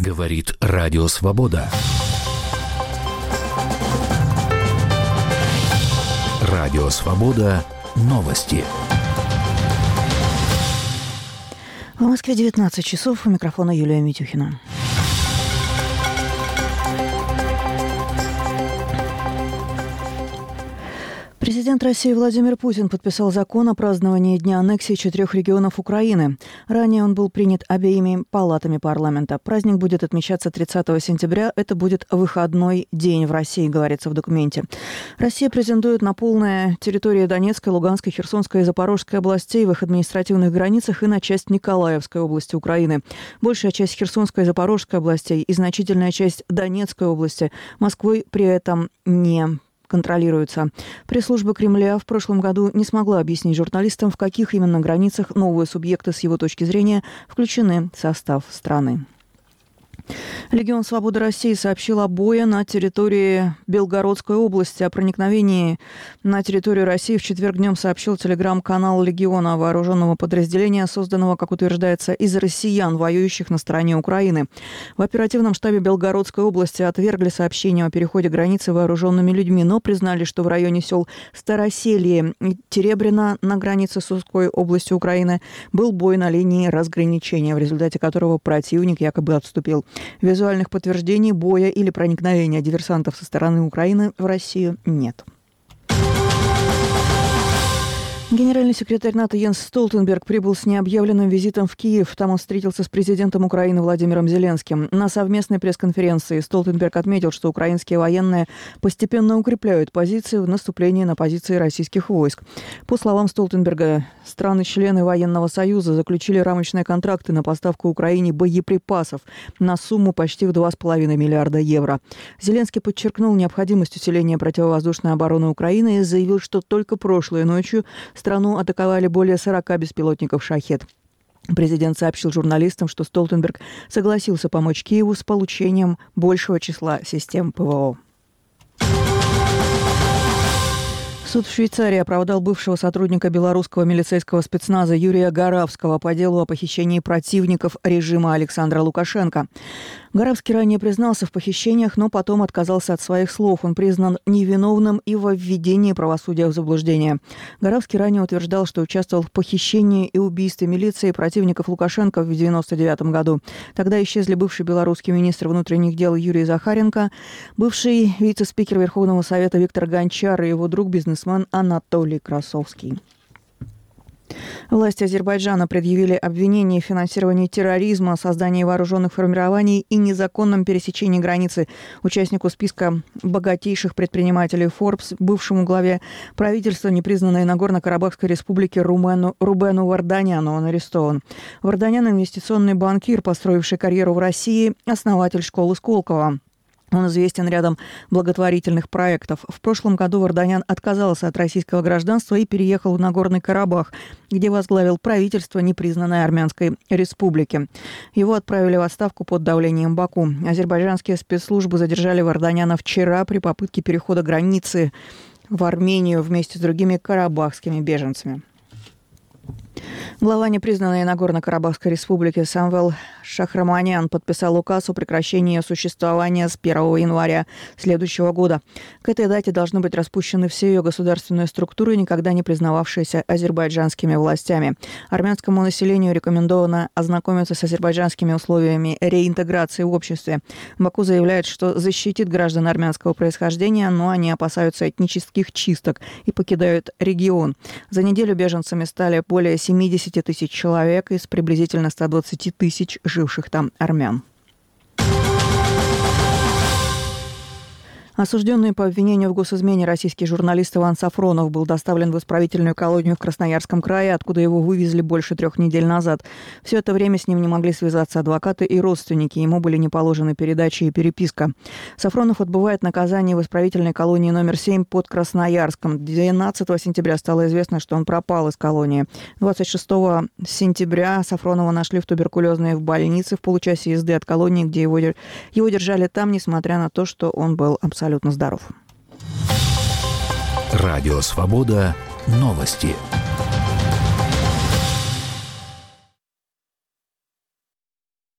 Говорит Радио Свобода. Радио Свобода. Новости. В Москве 19 часов. У микрофона Юлия Митюхина. Президент России Владимир Путин подписал закон о праздновании Дня аннексии 4 регионов Украины. Ранее он был принят обеими палатами парламента. Праздник будет отмечаться 30 сентября. Это будет выходной день в России, говорится в документе. Россия претендует на полные территории Донецкой, Луганской, Херсонской и Запорожской областей в их административных границах и на часть Николаевской области Украины. Большая часть Херсонской и Запорожской областей и значительная часть Донецкой области Москвой при этом не контролируется. Пресс-служба Кремля в прошлом году не смогла объяснить журналистам, в каких именно границах новые субъекты, с его точки зрения, включены в состав страны. Легион Свободы России сообщил о бое на территории Белгородской области. О проникновении на территорию России в четверг днем сообщил телеграм-канал Легиона, вооруженного подразделения, созданного, как утверждается, из россиян, воюющих на стороне Украины. В оперативном штабе Белгородской области отвергли сообщение о переходе границы вооруженными людьми, но признали, что в районе сел Староселье и Теребрина на границе с Сумской областью Украины был бой на линии разграничения, в результате которого противник якобы отступил. Визуальных подтверждений боя или проникновения диверсантов со стороны Украины в Россию нет. Генеральный секретарь НАТО Йенс Столтенберг прибыл с необъявленным визитом в Киев. Там он встретился с президентом Украины Владимиром Зеленским. На совместной пресс-конференции Столтенберг отметил, что украинские военные постепенно укрепляют позиции в наступлении на позиции российских войск. По словам Столтенберга, страны-члены военного союза заключили рамочные контракты на поставку Украине боеприпасов на сумму почти в 2,5 миллиарда евро. Зеленский подчеркнул необходимость усиления противовоздушной обороны Украины и заявил, что только прошлой ночью страну атаковали более 40 беспилотников «Шахед». Президент сообщил журналистам, что Столтенберг согласился помочь Киеву с получением большего числа систем ПВО. Суд в Швейцарии оправдал бывшего сотрудника белорусского милицейского спецназа Юрия Горавского по делу о похищении противников режима Александра Лукашенко. Горавский ранее признался в похищениях, но потом отказался от своих слов. Он признан невиновным и во введении правосудия в заблуждение. Горавский ранее утверждал, что участвовал в похищении и убийстве милиции противников Лукашенко в 1999 году. Тогда исчезли бывший белорусский министр внутренних дел Юрий Захаренко, бывший вице-спикер Верховного Совета Виктор Гончар и его друг-бизнесмен Анатолий Красовский. Власти Азербайджана предъявили обвинение в финансировании терроризма, создании вооруженных формирований и незаконном пересечении границы участнику списка богатейших предпринимателей Forbes, бывшему главе правительства непризнанной Нагорно-Карабахской республики Рубену Варданяну. Он арестован. Варданян – инвестиционный банкир, построивший карьеру в России, основатель школы Сколково. Он известен рядом благотворительных проектов. В прошлом году Варданян отказался от российского гражданства и переехал в Нагорный Карабах, где возглавил правительство непризнанной Армянской республики. Его отправили в отставку под давлением Баку. Азербайджанские спецслужбы задержали Варданяна вчера при попытке перехода границы в Армению вместе с другими карабахскими беженцами. Глава непризнанной Нагорно-Карабахской республики Самвел Шахраманян подписал указ о прекращении существования с 1 января следующего года. К этой дате должны быть распущены все ее государственные структуры, никогда не признававшиеся азербайджанскими властями. Армянскому населению рекомендовано ознакомиться с азербайджанскими условиями реинтеграции в обществе. Баку заявляет, что защитит граждан армянского происхождения, но они опасаются этнических чисток и покидают регион. За неделю беженцами стали более 70 тысяч человек из приблизительно 120 тысяч живших там армян. Осужденный по обвинению в госизмене российский журналист Иван Сафронов был доставлен в исправительную колонию в Красноярском крае, откуда его вывезли больше 3 недель назад. Все это время с ним не могли связаться адвокаты и родственники. Ему были не положены передачи и переписка. Сафронов отбывает наказание в исправительной колонии номер 7 под Красноярском. 12 сентября стало известно, что он пропал из колонии. 26 сентября Сафронова нашли в туберкулезной в больнице в получасе езды от колонии, где его держали там, несмотря на то, что он был абсолютно здоров. Радио Свобода. Новости.